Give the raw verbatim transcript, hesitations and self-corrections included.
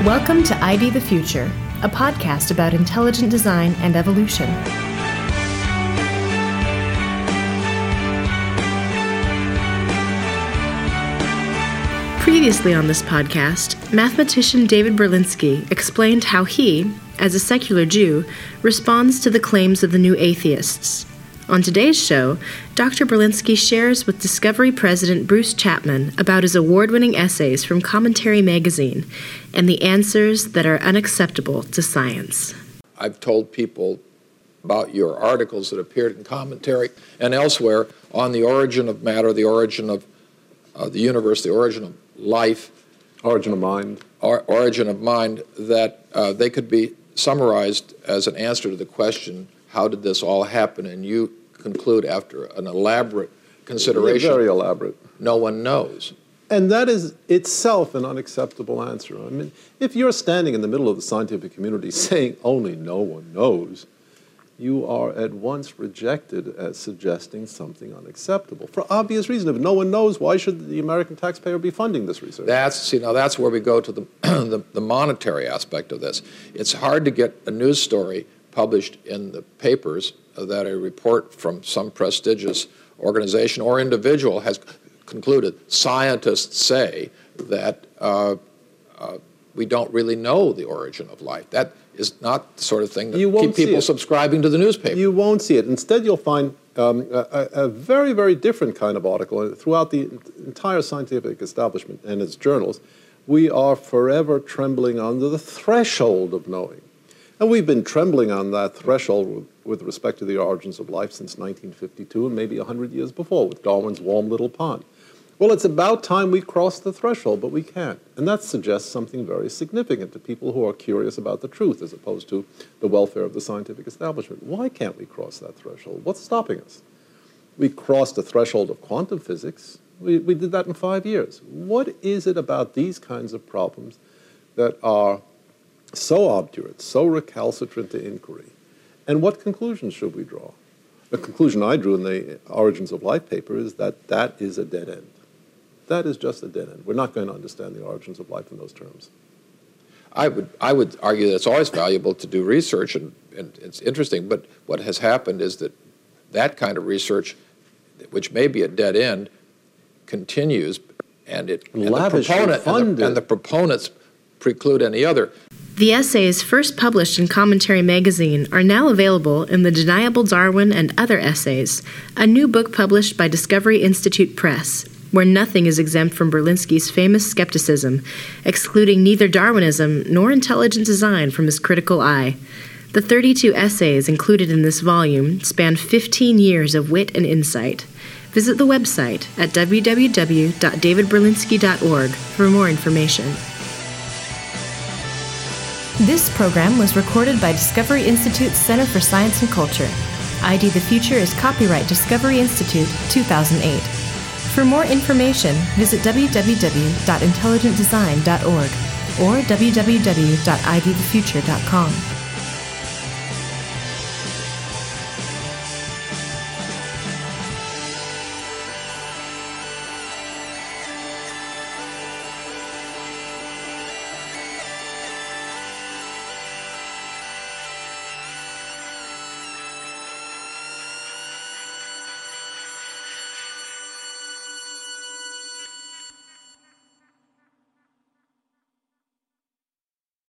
Welcome to I D the Future, a podcast about intelligent design and evolution. Previously on this podcast, mathematician David Berlinski explained how he, as a secular Jew, responds to the claims of the new atheists. On today's show, Doctor Berlinski shares with Discovery President Bruce Chapman about his award-winning essays from Commentary Magazine and the answers that are unacceptable to science. I've told people about your articles that appeared in Commentary and elsewhere on the origin of matter, the origin of uh, the universe, the origin of life, origin of mind, or, origin of mind, that uh, they could be summarized as an answer to the question, how did this all happen? And you conclude after an elaborate consideration, very elaborate, no one knows. And that is itself an unacceptable answer. I mean, if you're standing in the middle of the scientific community saying only no one knows, you are at once rejected as suggesting something unacceptable. For obvious reason, if no one knows, why should the American taxpayer be funding this research? That's, see, now that's where we go to the, the, the monetary aspect of this. It's hard to get a news story published in the papers that a report from some prestigious organization or individual has concluded. Scientists say that uh, uh, we don't really know the origin of life. That is not the sort of thing that you won't keep people subscribing to the newspaper. You won't see it. Instead, you'll find um, a, a very, very different kind of article throughout the entire scientific establishment and its journals. We are forever trembling under the threshold of knowing. And we've been trembling on that threshold with, with respect to the origins of life since nineteen fifty-two and maybe one hundred years before with Darwin's Warm Little Pond. Well, it's about time we cross the threshold, but we can't. And that suggests something very significant to people who are curious about the truth as opposed to the welfare of the scientific establishment. Why can't we cross that threshold? What's stopping us? We crossed the threshold of quantum physics. We, we did that in five years. What is it about these kinds of problems that are so obdurate, so recalcitrant to inquiry? And what conclusions should we draw? The conclusion I drew in the Origins of Life paper is that that is a dead end. That is just a dead end. We're not going to understand the origins of life in those terms. I would I would argue that it's always valuable to do research, and, and it's interesting, but what has happened is that that kind of research, which may be a dead end, continues, and, it, and, the, proponent, and, the, and the proponents preclude any other. The essays first published in Commentary Magazine are now available in The Deniable Darwin and Other Essays, a new book published by Discovery Institute Press, where nothing is exempt from Berlinski's famous skepticism, excluding neither Darwinism nor intelligent design from his critical eye. The thirty-two essays included in this volume span fifteen years of wit and insight. Visit the website at w w w dot david berlinski dot org for more information. This program was recorded by Discovery Institute's Center for Science and Culture. I D the Future is copyright Discovery Institute, two thousand eight. For more information, visit w w w dot intelligent design dot org or w w w dot i d the future dot com.